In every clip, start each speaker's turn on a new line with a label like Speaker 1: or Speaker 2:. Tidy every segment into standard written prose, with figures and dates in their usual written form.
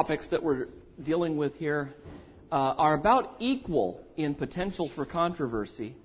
Speaker 1: topics that we're dealing with here are about equal in potential for controversy.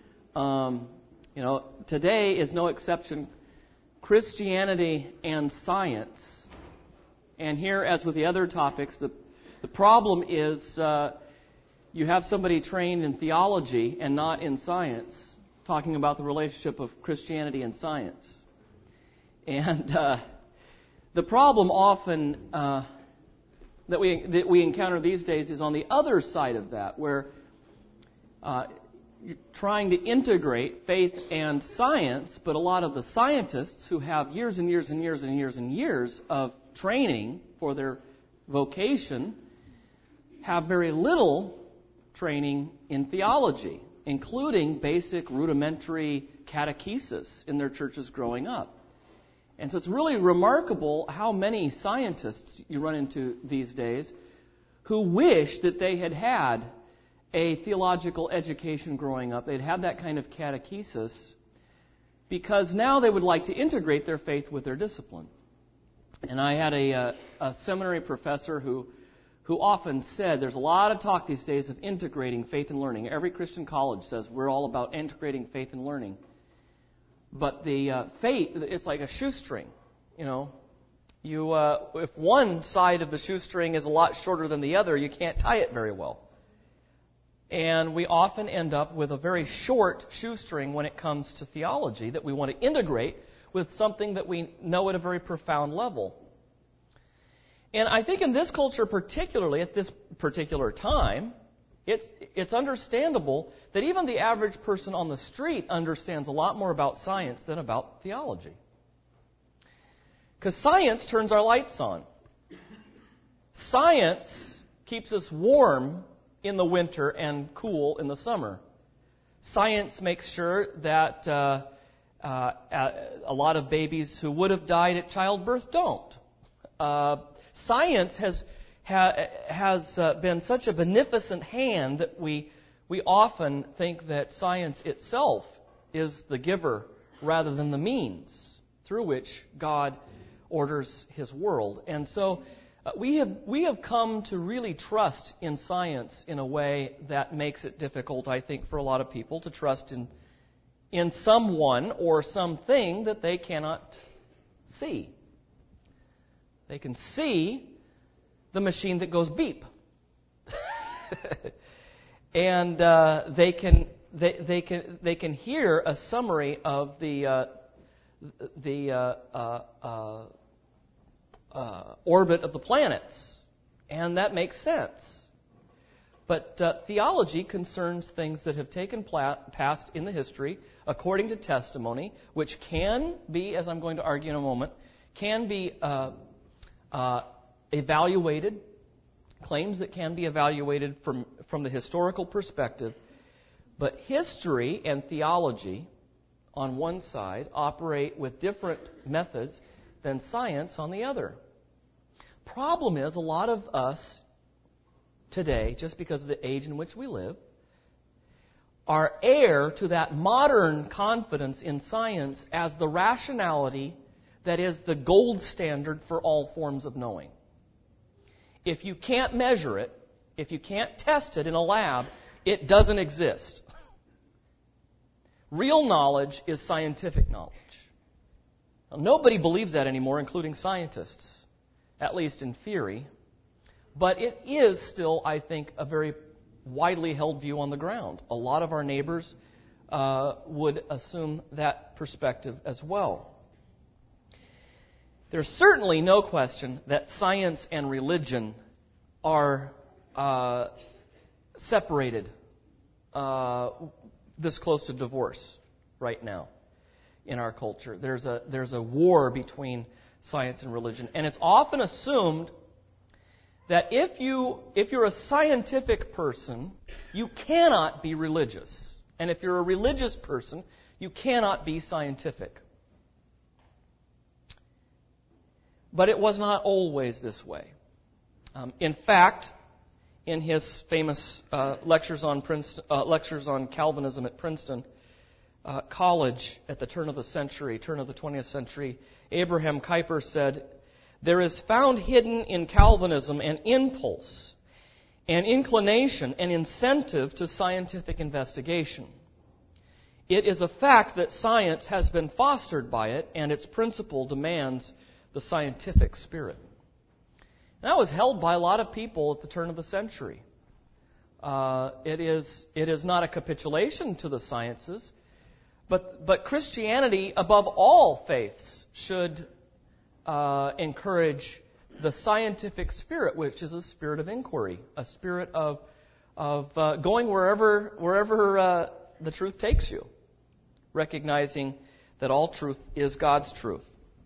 Speaker 1: Today is no exception. Christianity and science. And here, as with the other topics, the problem is you have somebody trained in theology and not in science talking about the relationship of Christianity and science. And the problem often that we encounter these days is on the other side of that, where you're trying to integrate faith and science, but a lot of the scientists who have years and years and years and years and years of training for their vocation have very little training in theology, including basic rudimentary catechesis in their churches growing up. And so it's really remarkable how many scientists you run into these days who wish that they had had a theological education growing up. They'd had that kind of catechesis because now they would like to integrate their faith with their discipline. And I had a seminary professor who often said there's a lot of talk these days of integrating faith and learning. Every Christian college says we're all about integrating faith and learning. But the faith, it's like a shoestring. If one side of the shoestring is a lot shorter than the other, you can't tie it very well. And we often end up with a very short shoestring when it comes to theology that we want to integrate with something that we know at a very profound level. And I think in this culture, particularly at this particular time, it's understandable that even the average person on the street understands a lot more about science than about theology. Because science turns our lights on. Science keeps us warm in the winter and cool in the summer. Science makes sure that a lot of babies who would have died at childbirth don't. Science has been such a beneficent hand that we often think that science itself is the giver rather than the means through which God orders His world. And so we have come to really trust in science in a way that makes it difficult, I think, for a lot of people to trust in someone or something that they cannot see. They can see the machine that goes beep, and they can hear a summary of the orbit of the planets, and that makes sense. But theology concerns things that have taken past in the history according to testimony, which can be, as I'm going to argue in a moment, can be evaluated, claims that can be evaluated from the historical perspective. But history and theology, on one side, operate with different methods than science on the other. Problem is, a lot of us today, just because of the age in which we live, are heir to that modern confidence in science as the rationality that is the gold standard for all forms of knowing. If you can't measure it, if you can't test it in a lab, it doesn't exist. Real knowledge is scientific knowledge. Now, nobody believes that anymore, including scientists, at least in theory. But it is still, I think, a very widely held view on the ground. A lot of our neighbors would assume that perspective as well. There's certainly no question that science and religion are separated this close to divorce right now in our culture. There's a war between science and religion, and it's often assumed that if you're a scientific person, you cannot be religious, and if you're a religious person, you cannot be scientific. But it was not always this way. In fact, in his famous lectures on Calvinism at Princeton College at the turn of the 20th century, Abraham Kuyper said, there is found hidden in Calvinism an impulse, an inclination, an incentive to scientific investigation. It is a fact that science has been fostered by it, and its principle demands the scientific spirit. And that was held by a lot of people at the turn of the century. It is not a capitulation to the sciences, but Christianity, above all faiths, should encourage the scientific spirit, which is a spirit of inquiry, a spirit of going wherever the truth takes you, recognizing that all truth is God's truth.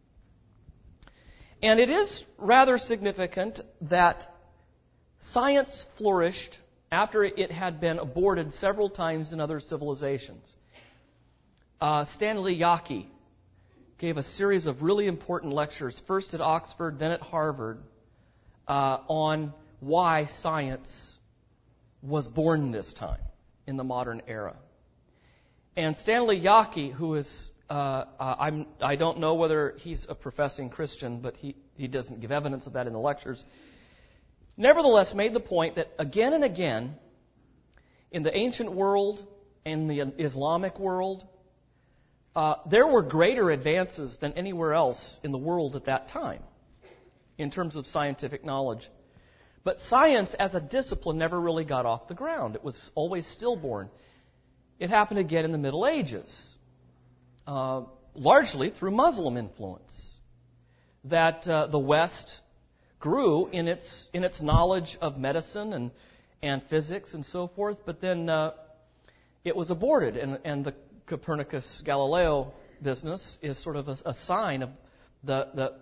Speaker 1: And it is rather significant that science flourished after it had been aborted several times in other civilizations. Stanley Yaki gave a series of really important lectures, first at Oxford, then at Harvard, on why science was born this time in the modern era. And Stanley Yaki, who is, I don't know whether he's a professing Christian, but he doesn't give evidence of that in the lectures, nevertheless made the point that again and again, in the ancient world and the Islamic world, there were greater advances than anywhere else in the world at that time in terms of scientific knowledge. But science as a discipline never really got off the ground. It was always stillborn. It happened again in the Middle Ages, largely through Muslim influence, that the West grew in its knowledge of medicine and physics and so forth, but then it was aborted, and the Copernicus-Galileo business is sort of a sign of the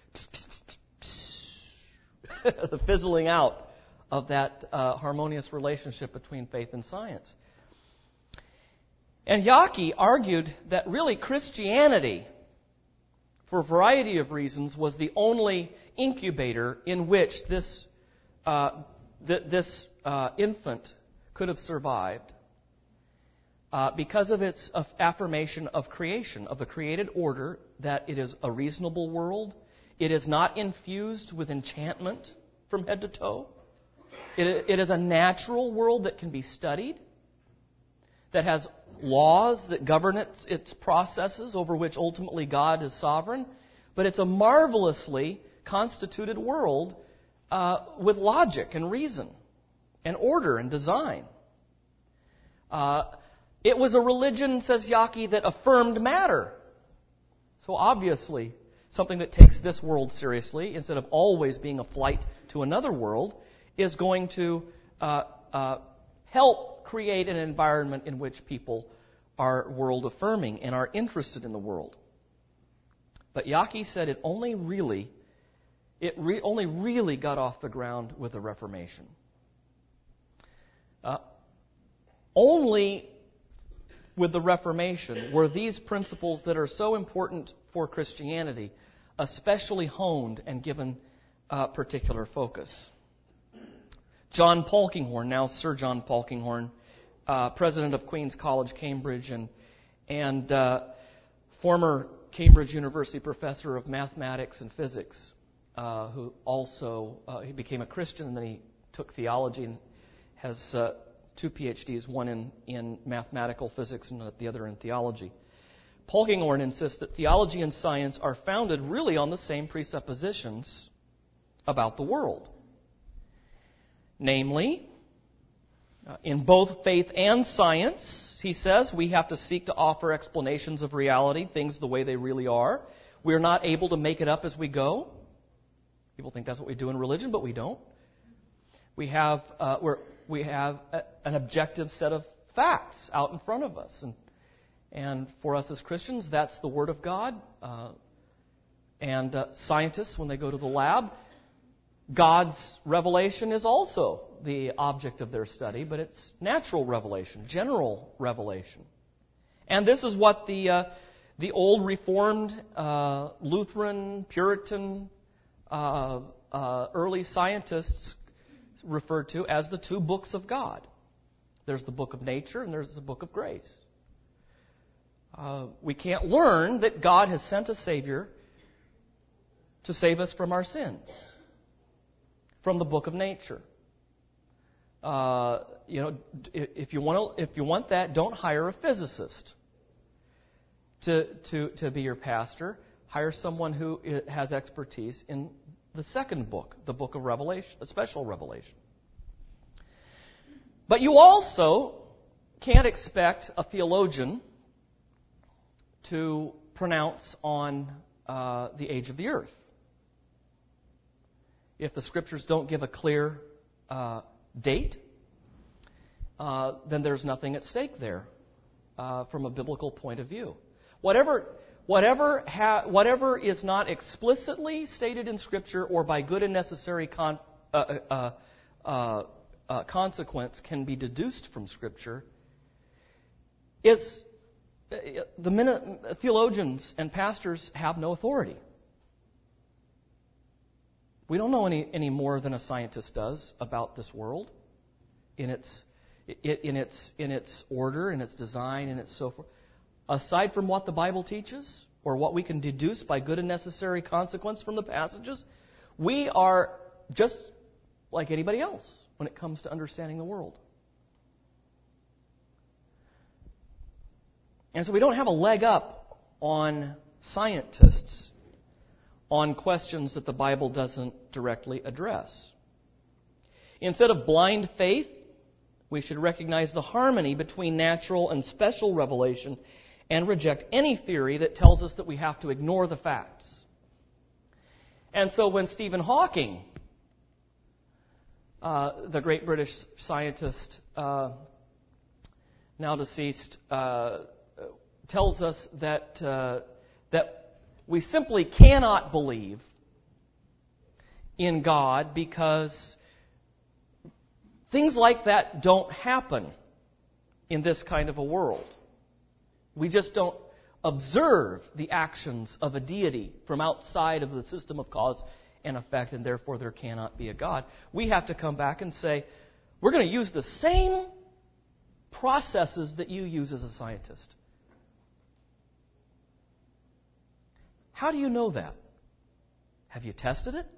Speaker 1: the fizzling out of that harmonious relationship between faith and science. And Yaki argued that really Christianity, for a variety of reasons, was the only incubator in which this infant could have survived because of its affirmation of creation, of the created order, that it is a reasonable world. It is not infused with enchantment from head to toe. It is a natural world that can be studied, that has laws that govern its processes, over which ultimately God is sovereign. But it's a marvelously constituted world with logic and reason and order and design. It was a religion, says Yaki, that affirmed matter. So obviously, something that takes this world seriously, instead of always being a flight to another world, is going to help create an environment in which people are world-affirming and are interested in the world. But Yaki said it only really got off the ground with the Reformation. Only with the Reformation were these principles that are so important for Christianity especially honed and given particular focus. John Polkinghorne, now Sir John Polkinghorne, president of Queen's College, Cambridge, and former Cambridge University professor of mathematics and physics, who also he became a Christian, and then he took theology and has 2 PhDs, one in mathematical physics and the other in theology. Polkinghorne insists that theology and science are founded really on the same presuppositions about the world. Namely, in both faith and science, he says, we have to seek to offer explanations of reality, things the way they really are. We are not able to make it up as we go. People think that's what we do in religion, but we don't. We have an objective set of facts out in front of us. And for us as Christians, that's the Word of God. And scientists, when they go to the lab, God's revelation is also the object of their study, but it's natural revelation, general revelation. And this is what the old Reformed, Lutheran, Puritan, early scientists referred to as the 2 books of God. There's the book of nature and there's the book of grace. We can't learn that God has sent a Savior to save us from our sins, from the book of nature. If you want that, don't hire a physicist to be your pastor. Hire someone who has expertise in the second book, the book of Revelation, a special revelation. But you also can't expect a theologian to pronounce on the age of the earth. If the Scriptures don't give a clear date, then there's nothing at stake there from a biblical point of view. Whatever is not explicitly stated in Scripture or by good and necessary consequence can be deduced from Scripture, theologians and pastors have no authority. We don't know any more than a scientist does about this world, in its order, in its design, and its so forth. Aside from what the Bible teaches, or what we can deduce by good and necessary consequence from the passages, we are just like anybody else when it comes to understanding the world. And so we don't have a leg up on scientists on questions that the Bible doesn't directly address. Instead of blind faith, we should recognize the harmony between natural and special revelation and reject any theory that tells us that we have to ignore the facts. And so when Stephen Hawking, the great British scientist, now deceased, tells us that we simply cannot believe in God because things like that don't happen in this kind of a world. We just don't observe the actions of a deity from outside of the system of cause and effect, and therefore there cannot be a God. We have to come back and say, we're going to use the same processes that you use as a scientist. How do you know that? Have you tested it?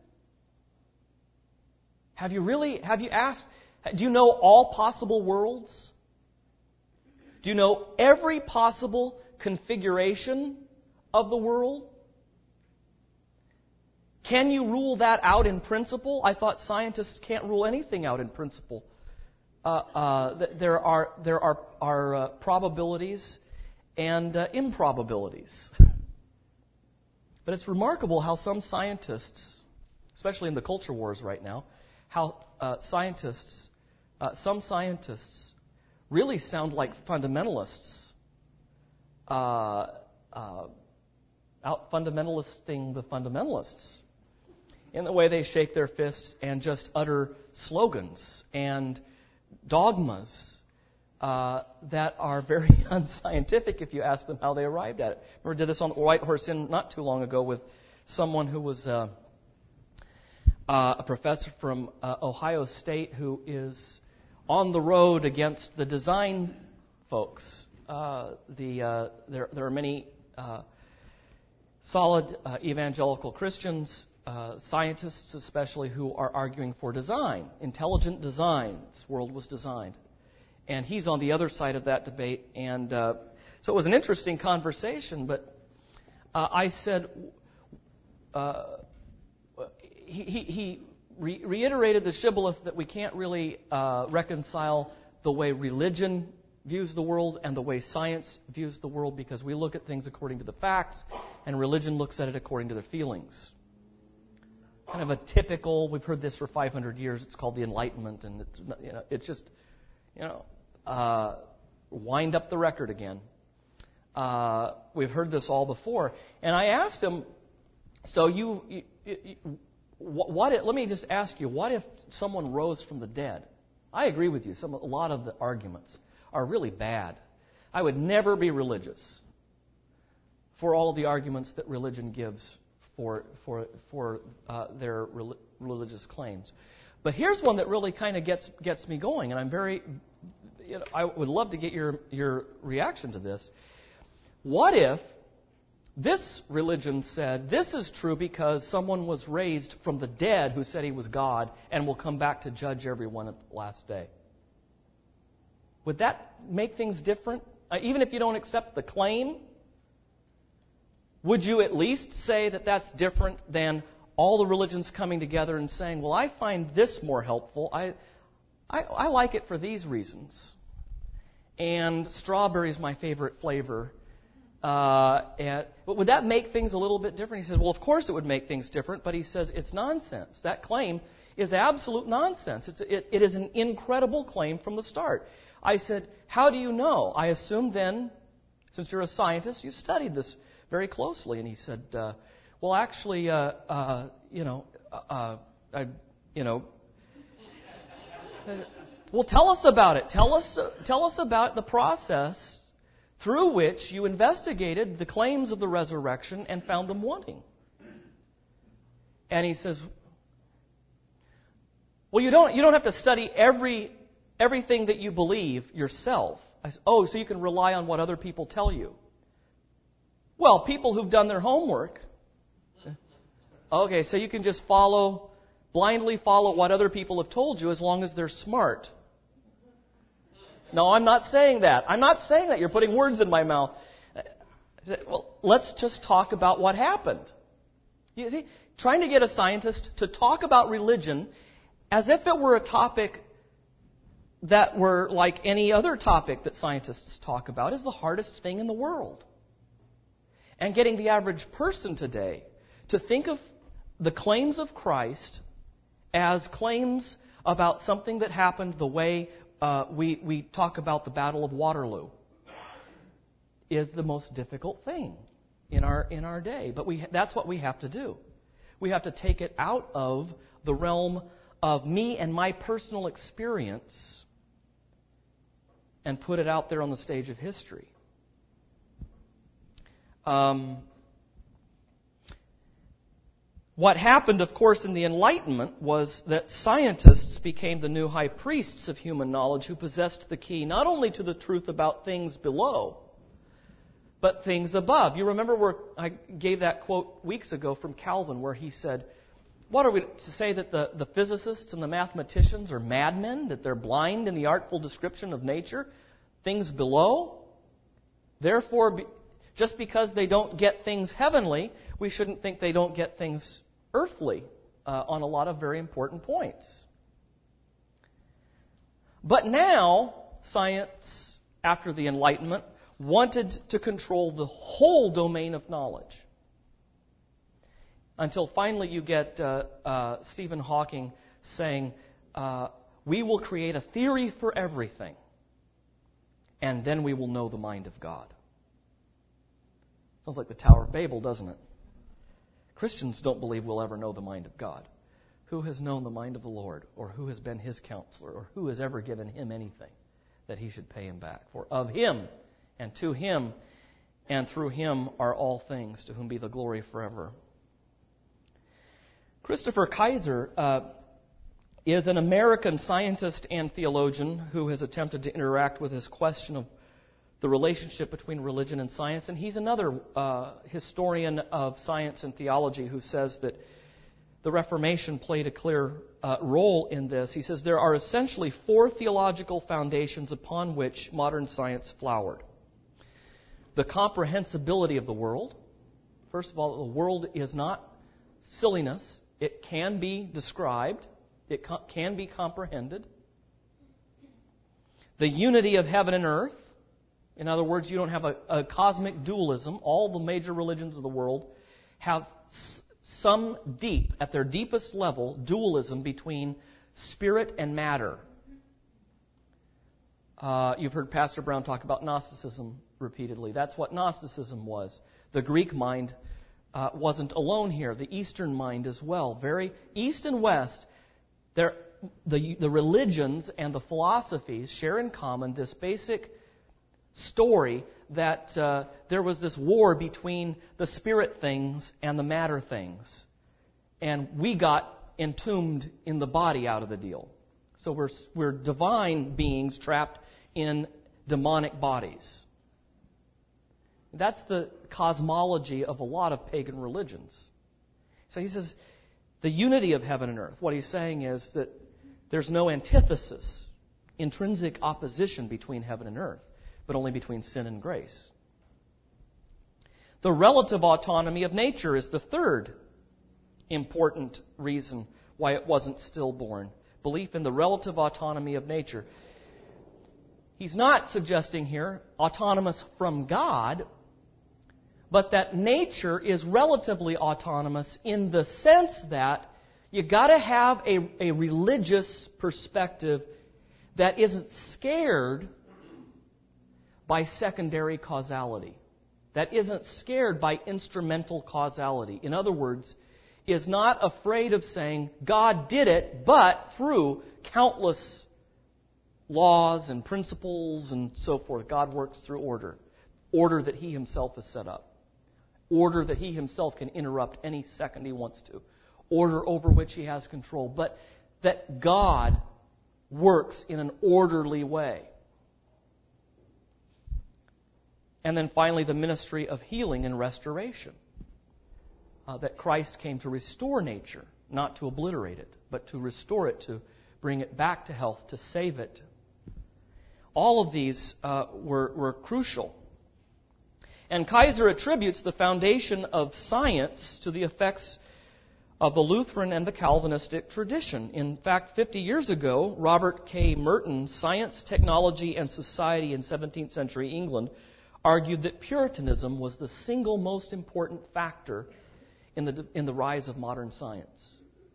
Speaker 1: Have you asked, do you know all possible worlds? Do you know every possible configuration of the world? Can you rule that out in principle? I thought scientists can't rule anything out in principle. There are probabilities and improbabilities. But it's remarkable how some scientists, especially in the culture wars right now, how some scientists really sound like fundamentalists, out fundamentalisting the fundamentalists in the way they shake their fists and just utter slogans and dogmas that are very unscientific if you ask them how they arrived at it. Remember, I did this on White Horse Inn not too long ago with someone who was a professor from Ohio State who is on the road against the design folks. There are many solid evangelical Christians, scientists especially, who are arguing for design, intelligent design. This world was designed. And he's on the other side of that debate. And so it was an interesting conversation, but I said, he reiterated the shibboleth that we can't really reconcile the way religion views the world and the way science views the world, because we look at things according to the facts and religion looks at it according to their feelings. Kind of a typical, we've heard this for 500 years, it's called the Enlightenment, and it's just, wind up the record again. We've heard this all before. And I asked him, so let me just ask you, what if someone rose from the dead? I agree with you. A lot of the arguments are really bad. I would never be religious for all of the arguments that religion gives for their religious claims. But here's one that really kind of gets me going, and I'm very, I would love to get your reaction to this. What if This religion said this is true because someone was raised from the dead who said he was God and will come back to judge everyone at the last day. Would that make things different? Even if you don't accept the claim, would you at least say that that's different than all the religions coming together and saying, well, I find this more helpful. I like it for these reasons. And strawberry is my favorite flavor. But would that make things a little bit different? He said, well, of course it would make things different, but he says it's nonsense. That claim is absolute nonsense. It is an incredible claim from the start. I said, how do you know? I assume then, since you're a scientist, you studied this very closely. And he said, well, actually, well, tell us about it. Tell us about the process through which you investigated the claims of the resurrection and found them wanting. And he says, well, you don't have to study everything that you believe yourself. I said, oh, so you can rely on what other people tell you. Well, people who've done their homework. Okay, so you can just blindly follow what other people have told you as long as they're smart. No, I'm not saying that. I'm not saying that. You're putting words in my mouth. Well, let's just talk about what happened. You see, trying to get a scientist to talk about religion as if it were a topic that were like any other topic that scientists talk about is the hardest thing in the world. And getting the average person today to think of the claims of Christ as claims about something that happened the way we talk about the Battle of Waterloo is the most difficult thing in our day. But that's what we have to do. We have to take it out of the realm of me and my personal experience and put it out there on the stage of history. What happened, of course, in the Enlightenment was that scientists became the new high priests of human knowledge who possessed the key not only to the truth about things below, but things above. You remember where I gave that quote weeks ago from Calvin where he said, what are we to say, that the physicists and the mathematicians are madmen, that they're blind in the artful description of nature, things below? Therefore, just because they don't get things heavenly, we shouldn't think they don't get things earthly on a lot of very important points. But now, science, after the Enlightenment, wanted to control the whole domain of knowledge. Until finally you get Stephen Hawking saying, we will create a theory for everything, and then we will know the mind of God. Sounds like the Tower of Babel, doesn't it? Christians don't believe we'll ever know the mind of God. Who has known the mind of the Lord, or who has been His counselor, or who has ever given Him anything that He should pay Him back? For of Him, and to Him, and through Him are all things, to whom be the glory forever. Christopher Kaiser is an American scientist and theologian who has attempted to interact with this question of the relationship between religion and science. And he's another historian of science and theology who says that the Reformation played a clear role in this. He says there are essentially four theological foundations upon which modern science flowered. The comprehensibility of the world. First of all, the world is not silliness. It can be described. It can be comprehended. The unity of heaven and earth. In other words, you don't have a cosmic dualism. All the major religions of the world have some at their deepest level, dualism between spirit and matter. You've heard Pastor Brown talk about Gnosticism repeatedly. That's what Gnosticism was. The Greek mind wasn't alone here. The Eastern mind as well. Very East and West, the religions and the philosophies share in common this basic story that there was this war between the spirit things and the matter things. And we got entombed in the body out of the deal. So we're divine beings trapped in demonic bodies. That's the cosmology of a lot of pagan religions. So he says, the unity of heaven and earth. What he's saying is that there's no antithesis, intrinsic opposition between heaven and earth, but only between sin and grace. The relative autonomy of nature is the third important reason why it wasn't stillborn. Belief in the relative autonomy of nature. He's not suggesting here autonomous from God, but that nature is relatively autonomous in the sense that you got to have a religious perspective that isn't scared by secondary causality, that isn't scared by instrumental causality. In other words, is not afraid of saying, God did it, but through countless laws and principles and so forth, God works through order. Order that He Himself has set up. Order that He Himself can interrupt any second He wants to. Order over which He has control. But that God works in an orderly way. And then finally, the ministry of healing and restoration. That Christ came to restore nature, not to obliterate it, but to restore it, to bring it back to health, to save it. All of these were crucial. And Kaiser attributes the foundation of science to the effects of the Lutheran and the Calvinistic tradition. In fact, 50 years ago, Robert K. Merton's Science, Technology, and Society in 17th century England argued that Puritanism was the single most important factor in the rise of modern science.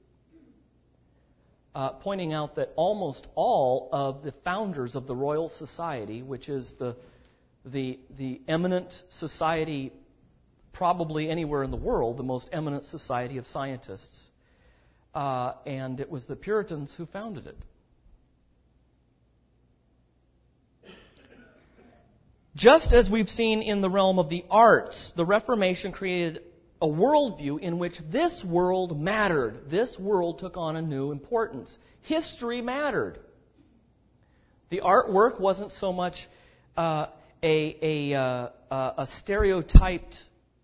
Speaker 1: Pointing out that almost all of the founders of the Royal Society, which is the eminent society probably anywhere in the world, the most eminent society of scientists, and it was the Puritans who founded it. Just as we've seen in the realm of the arts, the Reformation created a worldview in which this world mattered. This world took on a new importance. History mattered. The artwork wasn't so much a stereotyped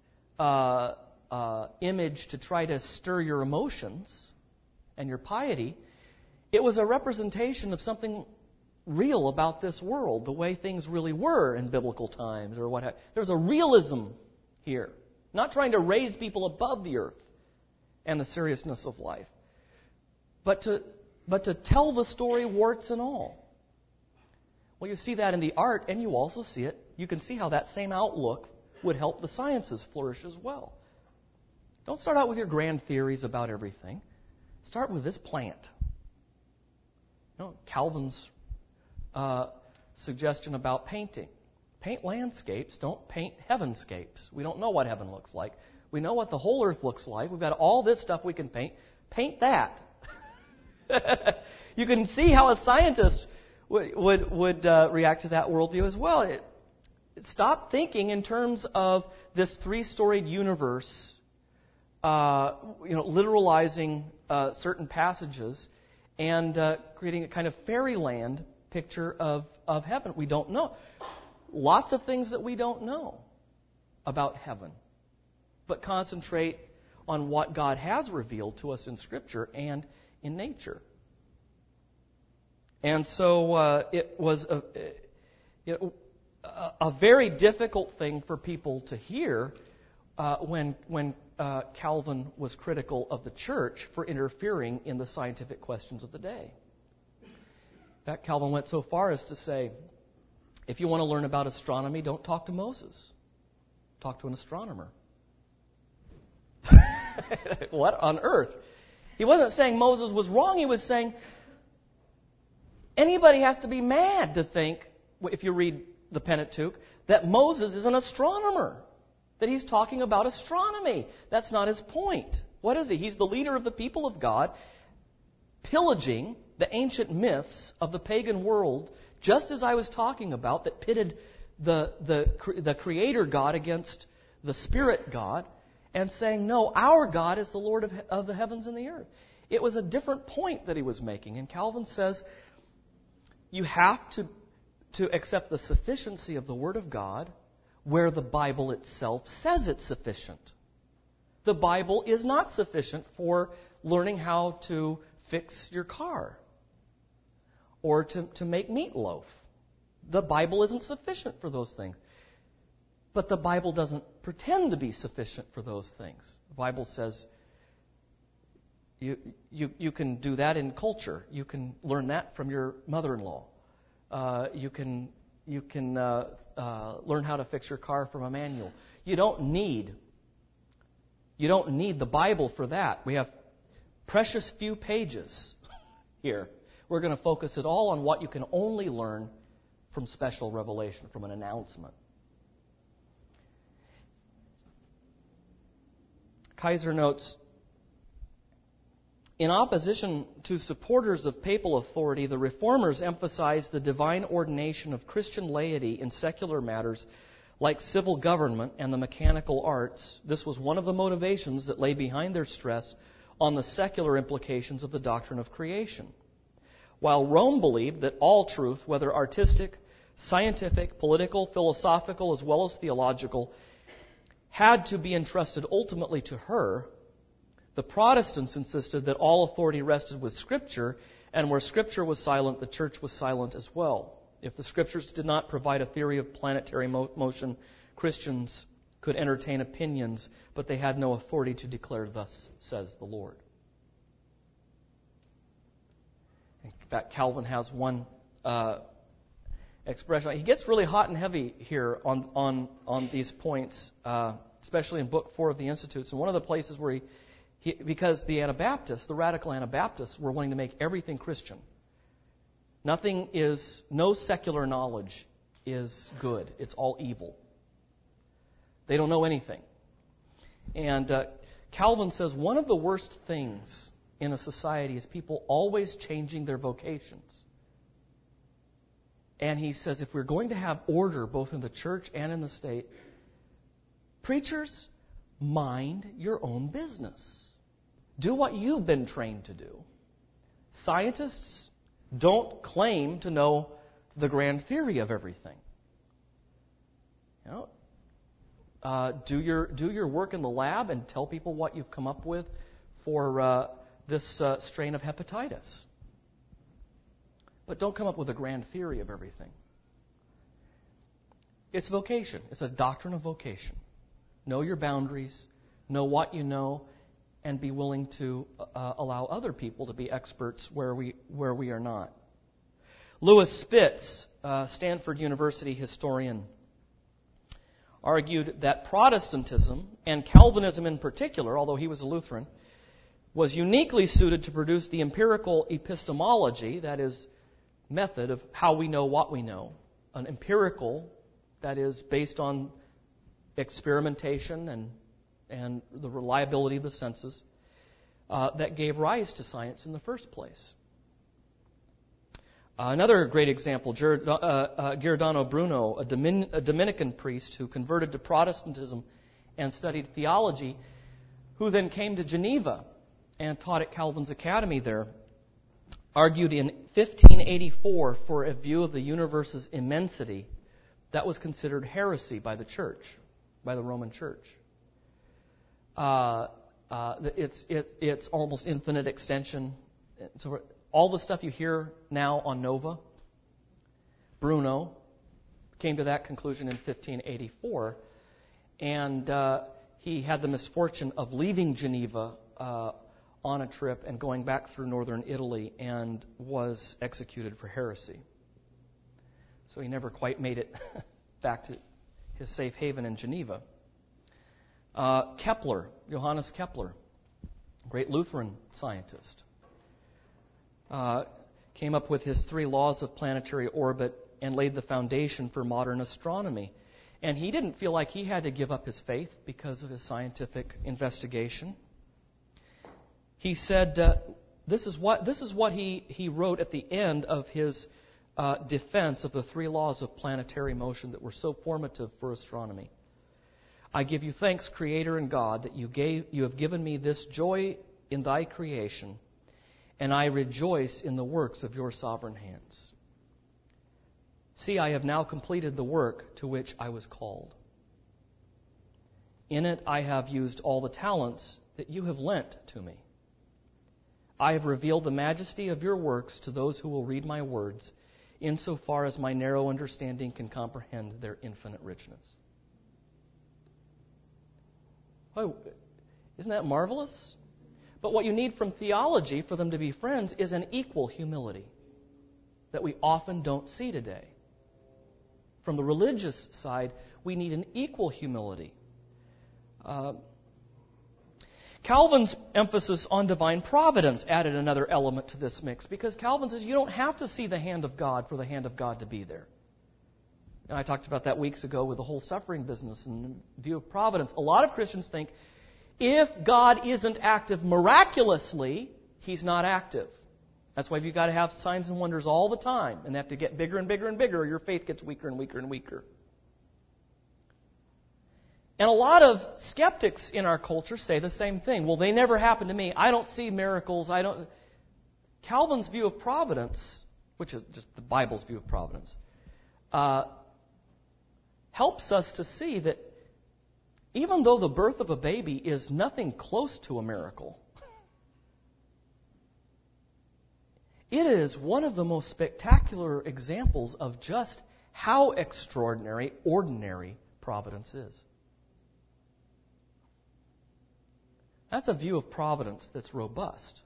Speaker 1: image to try to stir your emotions and your piety. It was a representation of something real about this world, the way things really were in biblical times or what have. There was a realism here. Not trying to raise people above the earth and the seriousness of life, but to tell the story warts and all. Well, you see that in the art, and you also see it. You can see how that same outlook would help the sciences flourish as well. Don't start out with your grand theories about everything. Start with this plant. Calvin's suggestion about painting. Paint landscapes, don't paint heavenscapes. We don't know what heaven looks like. We know what the whole earth looks like. We've got all this stuff we can paint. Paint that. You can see how a scientist would react to that worldview as well. Stop thinking in terms of this three-storied universe, literalizing certain passages and creating a kind of fairyland picture of heaven. We don't know. Lots of things that we don't know about heaven, but concentrate on what God has revealed to us in Scripture and in nature. And so it was a very difficult thing for people to hear when Calvin was critical of the church for interfering in the scientific questions of the day. In fact, Calvin went so far as to say, if you want to learn about astronomy, don't talk to Moses. Talk to an astronomer. What on earth? He wasn't saying Moses was wrong. He was saying anybody has to be mad to think, if you read the Pentateuch, that Moses is an astronomer, that he's talking about astronomy. That's not his point. What is he? He's the leader of the people of God, pillaging the ancient myths of the pagan world, just as I was talking about, that pitted the Creator God against the Spirit God, and saying, no, our God is the Lord of the heavens and the earth. It was a different point that he was making. And Calvin says, you have to accept the sufficiency of the Word of God where the Bible itself says it's sufficient. The Bible is not sufficient for learning how to fix your car or to make meatloaf. The Bible isn't sufficient for those things. But the Bible doesn't pretend to be sufficient for those things. The Bible says you can do that in culture. You can learn that from your mother-in-law. You can learn how to fix your car from a manual. You don't need the Bible for that. We have precious few pages here. We're going to focus it all on what you can only learn from special revelation, from an announcement. Kaiser notes, in opposition to supporters of papal authority, the Reformers emphasized the divine ordination of Christian laity in secular matters like civil government and the mechanical arts. This was one of the motivations that lay behind their stress on the secular implications of the doctrine of creation. While Rome believed that all truth, whether artistic, scientific, political, philosophical, as well as theological, had to be entrusted ultimately to her, the Protestants insisted that all authority rested with Scripture, and where Scripture was silent, the Church was silent as well. If the Scriptures did not provide a theory of planetary motion, Christians could entertain opinions, but they had no authority to declare, "Thus says the Lord." In fact, Calvin has one expression. He gets really hot and heavy here on these points, especially in Book 4 of the Institutes. And one of the places where because the Anabaptists, the radical Anabaptists, were wanting to make everything Christian. No secular knowledge is good. It's all evil. They don't know anything. And Calvin says one of the worst things in a society is people always changing their vocations. And he says if we're going to have order both in the church and in the state, preachers, mind your own business. Do what you've been trained to do. Scientists don't claim to know the grand theory of everything. Do your work in the lab and tell people what you've come up with for this strain of hepatitis. But don't come up with a grand theory of everything. It's vocation. It's a doctrine of vocation. Know your boundaries, know what you know, and be willing to allow other people to be experts where we are not. Lewis Spitz, Stanford University historian, argued that Protestantism, and Calvinism in particular, although he was a Lutheran, was uniquely suited to produce the empirical epistemology, that is, method of how we know what we know, an empirical, that is, based on experimentation and the reliability of the senses, that gave rise to science in the first place. Another great example, Giordano Bruno, a Dominican priest who converted to Protestantism and studied theology, who then came to Geneva and taught at Calvin's Academy there, argued in 1584 for a view of the universe's immensity that was considered heresy by the church, by the Roman Church. It's almost infinite extension. So all the stuff you hear now on Nova, Bruno came to that conclusion in 1584, and he had the misfortune of leaving Geneva on a trip and going back through northern Italy and was executed for heresy. So he never quite made it back to his safe haven in Geneva. Kepler, Johannes Kepler, great Lutheran scientist, came up with his 3 laws of planetary orbit and laid the foundation for modern astronomy. And he didn't feel like he had to give up his faith because of his scientific investigation. He said, this is what he wrote at the end of his defense of the 3 laws of planetary motion that were so formative for astronomy. I give you thanks, Creator and God, that you have given me this joy in thy creation, and I rejoice in the works of your sovereign hands. See, I have now completed the work to which I was called. In it I have used all the talents that you have lent to me. I have revealed the majesty of your works to those who will read my words, insofar as my narrow understanding can comprehend their infinite richness. Oh, isn't that marvelous? But what you need from theology for them to be friends is an equal humility that we often don't see today. From the religious side, we need an equal humility. Calvin's emphasis on divine providence added another element to this mix, because Calvin says you don't have to see the hand of God for the hand of God to be there. And I talked about that weeks ago with the whole suffering business and view of providence. A lot of Christians think if God isn't active miraculously, He's not active. That's why you've got to have signs and wonders all the time, and they have to get bigger and bigger and bigger, or your faith gets weaker and weaker and weaker. And a lot of skeptics in our culture say the same thing. Well, they never happen to me. I don't see miracles. Calvin's view of providence, which is just the Bible's view of providence, helps us to see that even though the birth of a baby is nothing close to a miracle, it is one of the most spectacular examples of just how extraordinary, ordinary providence is. That's a view of providence that's robust.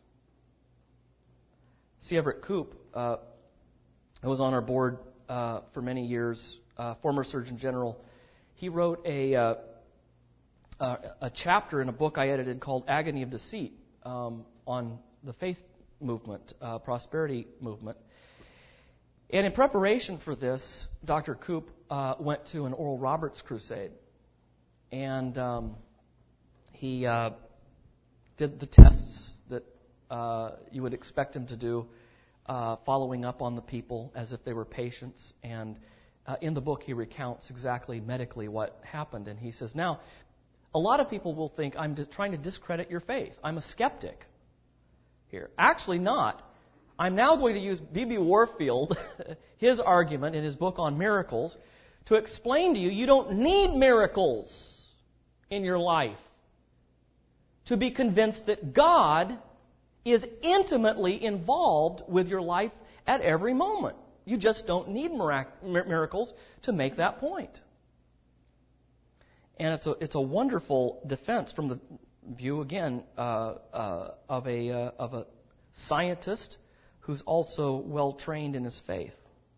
Speaker 1: C. Everett Koop, who was on our board for many years, former Surgeon General, he wrote a chapter in a book I edited called Agony of Deceit on the faith movement, prosperity movement. And in preparation for this, Dr. Koop went to an Oral Roberts crusade. And he did the tests that you would expect him to do, following up on the people as if they were patients. And in the book, he recounts exactly medically what happened. And he says, now, a lot of people will think I'm trying to discredit your faith. I'm a skeptic here. Actually not. I'm now going to use B.B. Warfield, his argument in his book on miracles, to explain to you you don't need miracles in your life to be convinced that God is intimately involved with your life at every moment. You just don't need miracles to make that point. And it's a wonderful defense from the view, again, of a scientist who's also well trained in his faith.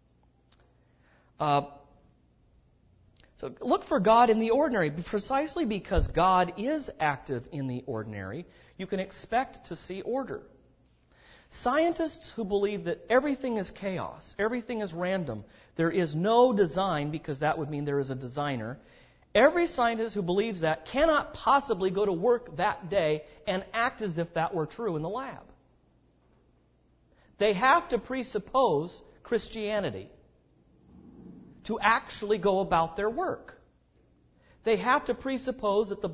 Speaker 1: So look for God in the ordinary. Precisely because God is active in the ordinary, you can expect to see order. Scientists who believe that everything is chaos, everything is random, there is no design because that would mean there is a designer. Every scientist who believes that cannot possibly go to work that day and act as if that were true in the lab. They have to presuppose Christianity to actually go about their work. They have to presuppose that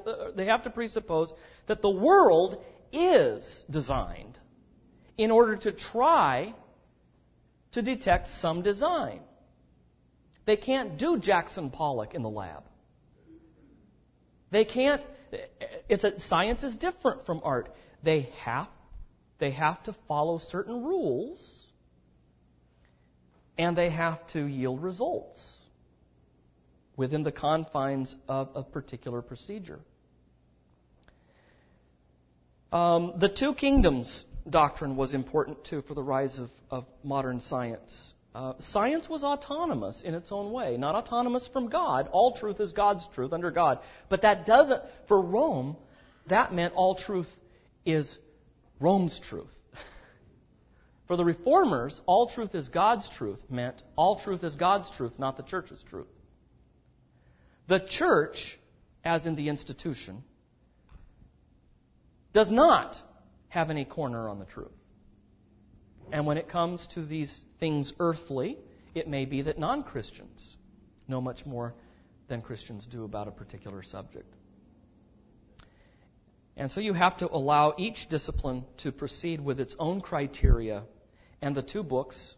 Speaker 1: the world is designed in order to try to detect some design. They can't do Jackson Pollock in the lab. They can't. Science is different from art. They have to follow certain rules, and they have to yield results within the confines of a particular procedure. The two kingdoms doctrine was important too for the rise of modern science. Science was autonomous in its own way, not autonomous from God. All truth is God's truth under God. But that doesn't, for Rome, that meant all truth is Rome's truth. For the Reformers, all truth is God's truth meant all truth is God's truth, not the church's truth. The church, as in the institution, does not have any corner on the truth. And when it comes to these things earthly, it may be that non-Christians know much more than Christians do about a particular subject. And so you have to allow each discipline to proceed with its own criteria, and the two books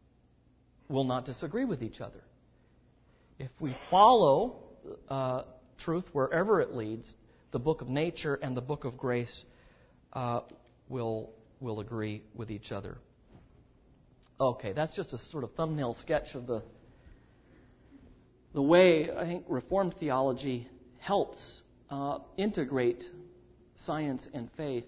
Speaker 1: will not disagree with each other. If we follow truth, wherever it leads, the book of nature and the book of grace will agree with each other. Okay, that's just a sort of thumbnail sketch of the way I think Reformed theology helps integrate science and faith.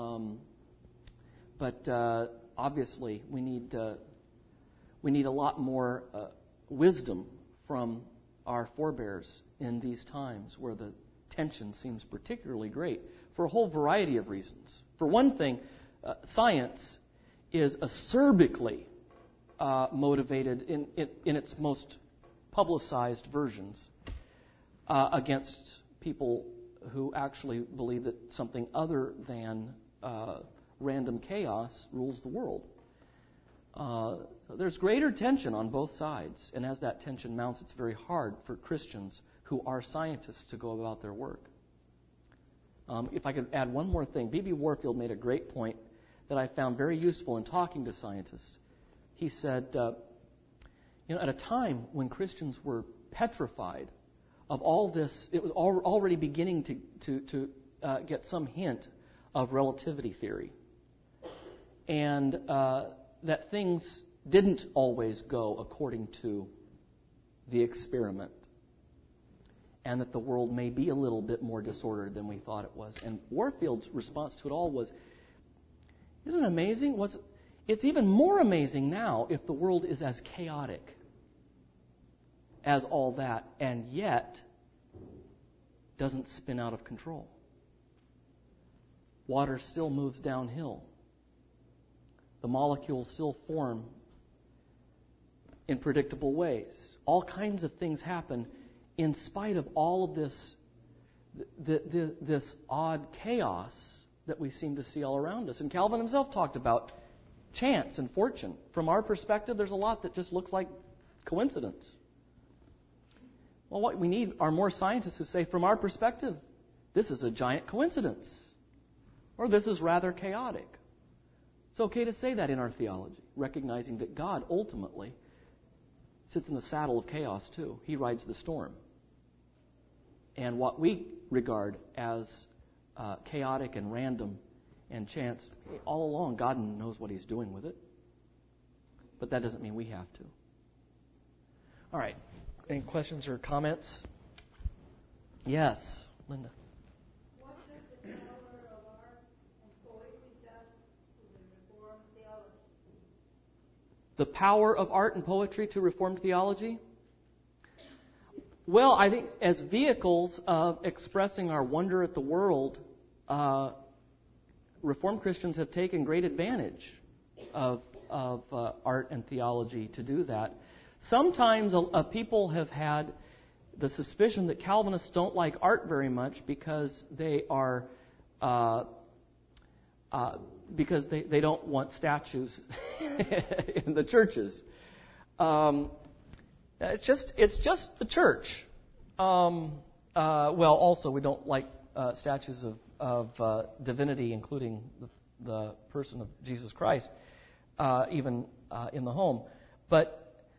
Speaker 1: But obviously, we need a lot more wisdom from our forebears in these times where the tension seems particularly great for a whole variety of reasons. For one thing, science is acerbically motivated in its most publicized versions against people who actually believe that something other than random chaos rules the world. There's greater tension on both sides, and as that tension mounts, it's very hard for Christians who are scientists to go about their work. If I could add one more thing, B.B. Warfield made a great point that I found very useful in talking to scientists. He said, at a time when Christians were petrified of all this, it was already beginning to get some hint of relativity theory. And that things didn't always go according to the experiment. And that the world may be a little bit more disordered than we thought it was. And Warfield's response to it all was, isn't it amazing? It's even more amazing now if the world is as chaotic as all that, and yet doesn't spin out of control. Water still moves downhill. The molecules still form in predictable ways. All kinds of things happen in spite of all of this odd chaos that we seem to see all around us. And Calvin himself talked about chance and fortune. From our perspective, there's a lot that just looks like coincidence. Well, what we need are more scientists who say, from our perspective, this is a giant coincidence. Or this is rather chaotic. It's okay to say that in our theology, recognizing that God ultimately sits in the saddle of chaos too. He rides the storm. And what we regard as chaotic and random and chance, all along, God knows what He's doing with it. But that doesn't mean we have to. All right. Any questions or comments? Yes, Linda.
Speaker 2: What does the power of art and poetry do to the Reformed theology?
Speaker 1: The power of art and poetry to Reformed theology? Well, I think as vehicles of expressing our wonder at the world, Reformed Christians have taken great advantage of art and theology to do that. Sometimes people have had the suspicion that Calvinists don't like art very much because they are because they don't want statues in the churches. It's just the church. Well, also we don't like statues of divinity, including the person of Jesus Christ, even in the home. But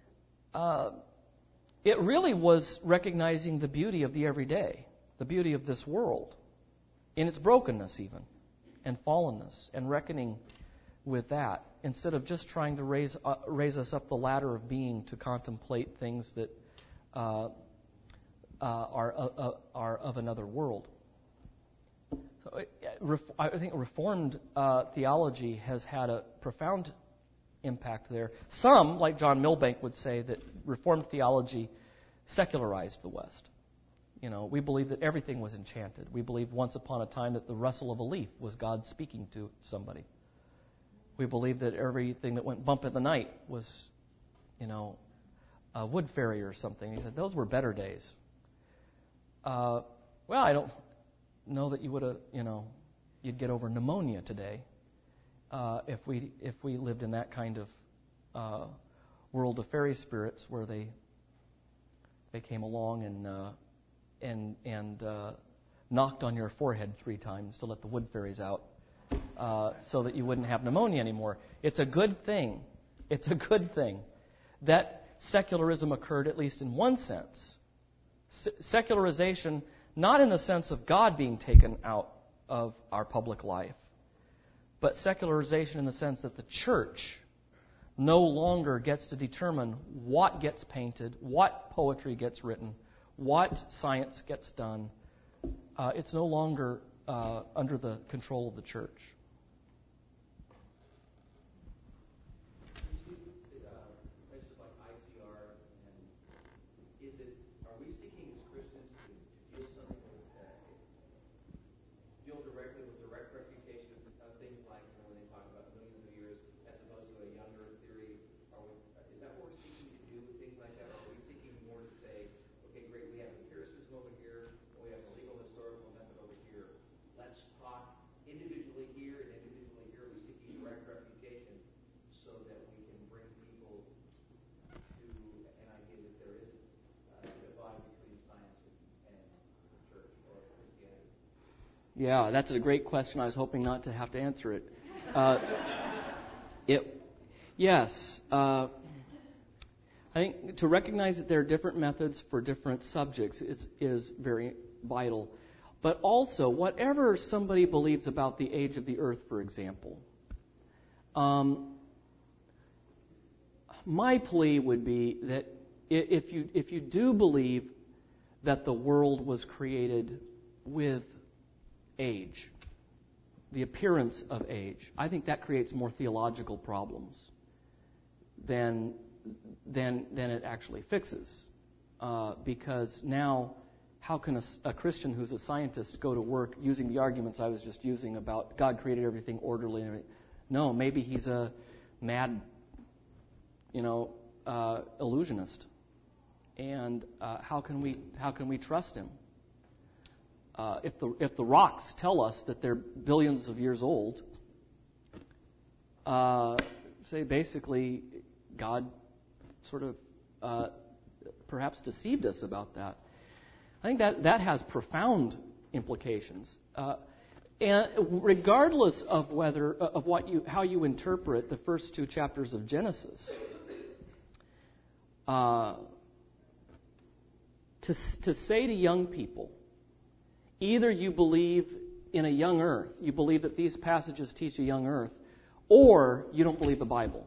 Speaker 1: it really was recognizing the beauty of the everyday, the beauty of this world, in its brokenness even, and fallenness, and reckoning with that, instead of just trying to raise us up the ladder of being to contemplate things that are of another world. So I think Reformed theology has had a profound impact there. Some, like John Milbank, would say that Reformed theology secularized the West. We believe that everything was enchanted. We believe once upon a time that the rustle of a leaf was God speaking to somebody. We believe that everything that went bump in the night was, a wood fairy or something. He said those were better days. Well, I don't know that you would have, you'd get over pneumonia today if we lived in that kind of world of fairy spirits where they came along and knocked on your forehead 3 times to let the wood fairies out, so that you wouldn't have pneumonia anymore. It's a good thing. It's a good thing that secularism occurred, at least in one sense. Secularization Not in the sense of God being taken out of our public life, but secularization in the sense that the church no longer gets to determine what gets painted, what poetry gets written, what science gets done. It's no longer under the control of the church. Yeah, that's a great question. I was hoping not to have to answer it. Yes. I think to recognize that there are different methods for different subjects is very vital. But also, whatever somebody believes about the age of the earth, for example, my plea would be that if you do believe that the world was created with age, the appearance of age, I think that creates more theological problems than it actually fixes. Because now, how can a Christian who's a scientist go to work using the arguments I was just using about God created everything orderly and everything? No, maybe he's a mad, illusionist. And how can we trust him? If the rocks tell us that they're billions of years old, say basically God sort of perhaps deceived us about that. I think that has profound implications. And regardless of how you interpret the first two chapters of Genesis, to say to young people, either you believe in a young earth, you believe that these passages teach a young earth, or you don't believe the Bible.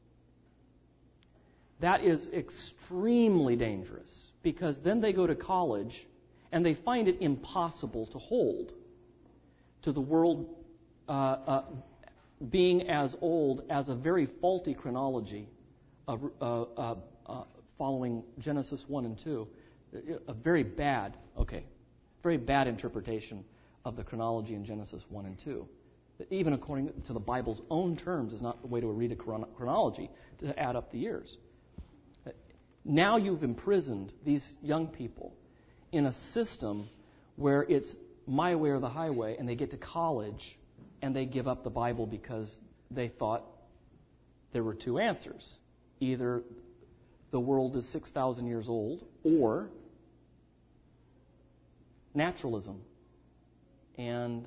Speaker 1: That is extremely dangerous, because then they go to college and they find it impossible to hold to the world being as old as a very faulty chronology of following Genesis 1 and 2. A very bad interpretation of the chronology in Genesis 1 and 2. That even according to the Bible's own terms is not the way to read a chronology, to add up the years. Now you've imprisoned these young people in a system where it's my way or the highway, and they get to college and they give up the Bible because they thought there were two answers. Either the world is 6,000 years old, or naturalism. And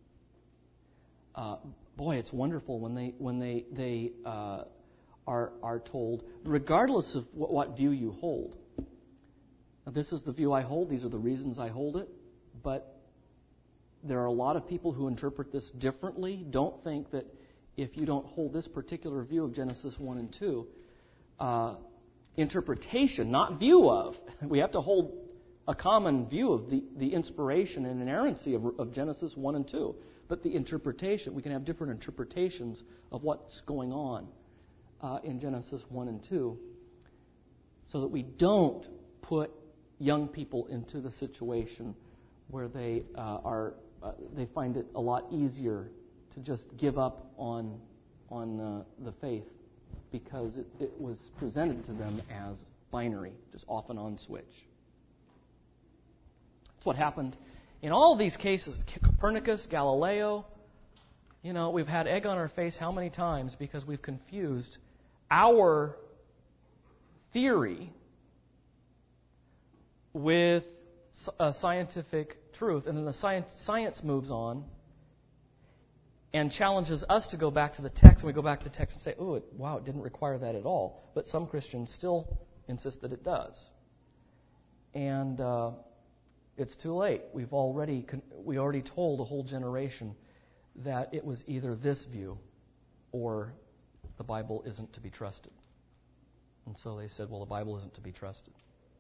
Speaker 1: it's wonderful when they are told, regardless of what view you hold. Now, this is the view I hold. These are the reasons I hold it. But there are a lot of people who interpret this differently. Don't think that if you don't hold this particular view of Genesis 1 and 2, interpretation, not view of. We have to hold a common view of the inspiration and inerrancy of Genesis 1 and 2. But the interpretation, we can have different interpretations of what's going on in Genesis 1 and 2, so that we don't put young people into the situation where they find it a lot easier to just give up on the faith, because it was presented to them as binary, just off and on switch. That's what happened in all of these cases. Copernicus, Galileo, we've had egg on our face how many times because we've confused our theory with scientific truth. And then the science moves on and challenges us to go back to the text. And we go back to the text and say, it didn't require that at all. But some Christians still insist that it does. And It's too late. We already told a whole generation that it was either this view or the Bible isn't to be trusted. And so they said, well, the Bible isn't to be trusted.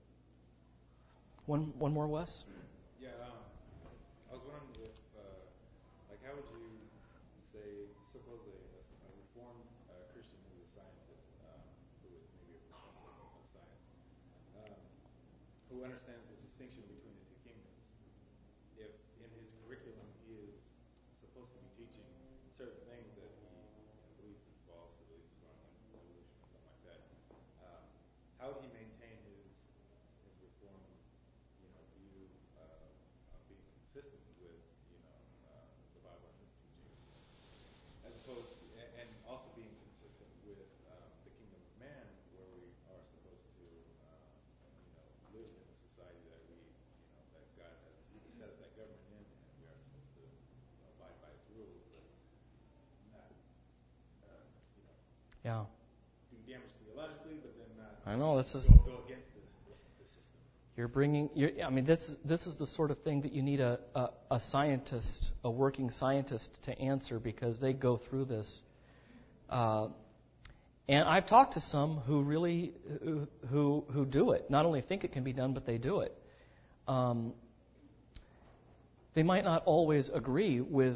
Speaker 1: One more, Wes?
Speaker 3: Yeah, I was wondering if, how would you say, suppose a reformed Christian who's a scientist, who is maybe a professor of science, who understands the distinction between the two kingdoms, if in his curriculum he is supposed to be teaching certain things that he believes is false, or believes is wrong, like evolution or something like that, how would he maintain his reformed view of being consistent with the Bible and its teachings, as opposed to, and also being consistent with the kingdom of man, where we are supposed to live in a society that that God has set up that government in, and we are supposed to abide by its rules, but not
Speaker 1: Yeah.
Speaker 3: do damage theologically, but then not
Speaker 1: I know this is.
Speaker 3: go against the system.
Speaker 1: You're bringing. This is the sort of thing that you need a scientist, a working scientist, to answer, because they go through this. And I've talked to some who really who do it. Not only think it can be done, but they do it. They might not always agree with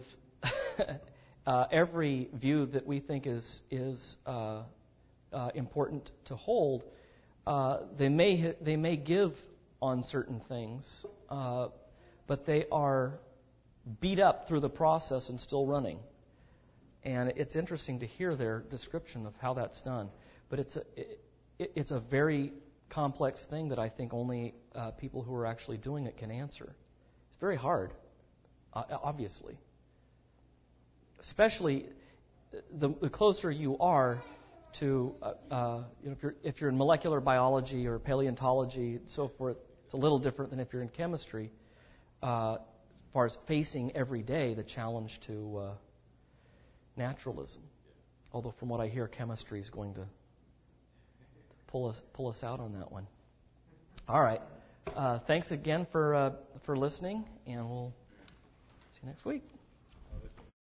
Speaker 1: every view that we think is important to hold. They may give on certain things, but they are beat up through the process and still running. And it's interesting to hear their description of how that's done. But it's a very complex thing that I think only people who are actually doing it can answer. It's very hard, obviously. Especially the closer you are to, if you're in molecular biology or paleontology and so forth, it's a little different than if you're in chemistry, as far as facing every day the challenge to naturalism. Although from what I hear, chemistry is going to pull us out on that one. All right. Thanks again for listening, and we'll see you next week.